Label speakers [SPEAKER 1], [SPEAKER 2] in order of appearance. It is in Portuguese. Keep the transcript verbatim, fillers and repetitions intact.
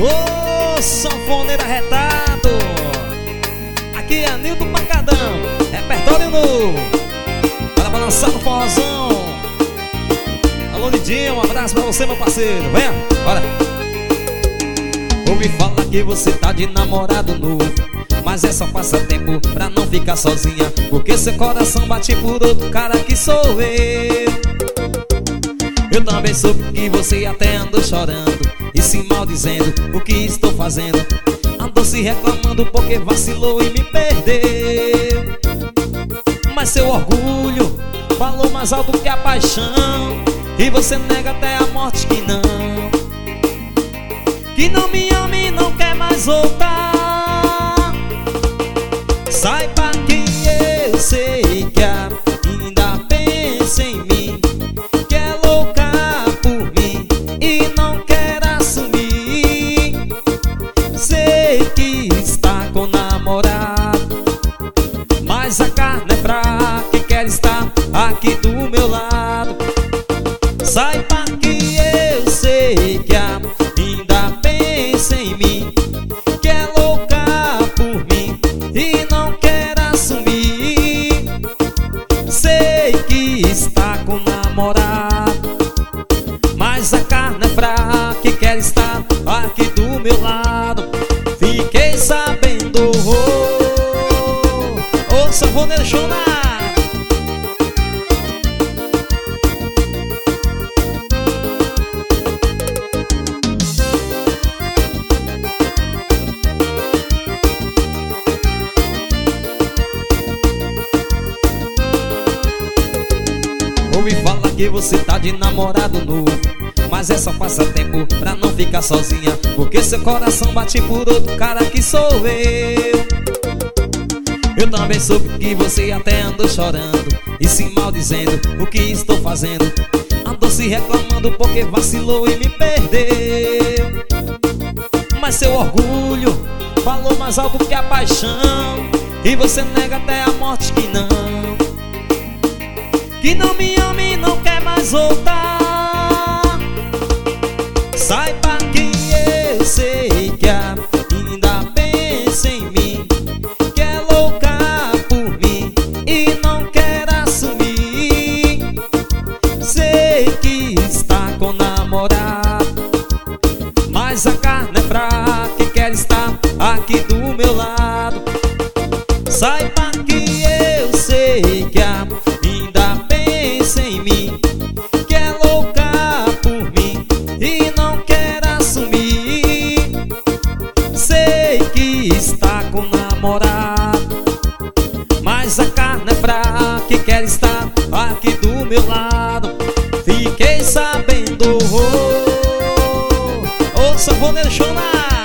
[SPEAKER 1] Ô, sanfoneiro arretado. Aqui é Nildo Pancadão, repertório novo. Para balançar no forrozão. Alô, Lidinho, um abraço pra você, meu parceiro. Venha, bora. Ouvi falar que você tá de namorado novo, mas é só passatempo pra não ficar sozinha, porque seu coração bate por outro cara que sou eu. Eu também soube que você até andou chorando e se maldizendo o que estou fazendo. Andou se reclamando porque vacilou e me perdeu. Mas seu orgulho falou mais alto que a paixão, e você nega até a morte que não, que não me ama e não quer mais voltar. Saiba que eu sei que ainda pensa em mim, que é louca por mim e não quer assumir. Sei que está com namorado, mas a carne é fraca e quer estar aqui do meu lado. Saiba que eu sei que ainda pensa em mim, que é louca por mim e não quer assumir. Sei que está com namorado, mas a carne é fraca e quer estar aqui do meu lado. Fiquei sabendo, ô, ô, sanfoneiro chorar. Ouvi falar que você tá de namorado novo, mas é só passatempo pra não ficar sozinha, porque seu coração bate por outro cara que sou eu. Eu também soube que você até andou chorando e se maldizendo o que estou fazendo. Andou se reclamando porque vacilou e me perdeu. Mas seu orgulho falou mais alto que a paixão, e você nega até a morte que não, que não me ama e não quer mais voltar. Saiba que eu sei que ainda pensa em mim, que é louca por mim e não quer assumir. Sei que está com namorado, mas a carne é fraca e quer estar aqui do meu lado. Saiba que eu sei que ainda pensa em mim, que é louca por mim e não quer assumir. Sei que está com namorado, mas a carne é fraca e quer estar aqui do meu lado. Fiquei sabendo, ô, ô, sanfoneiro chorar.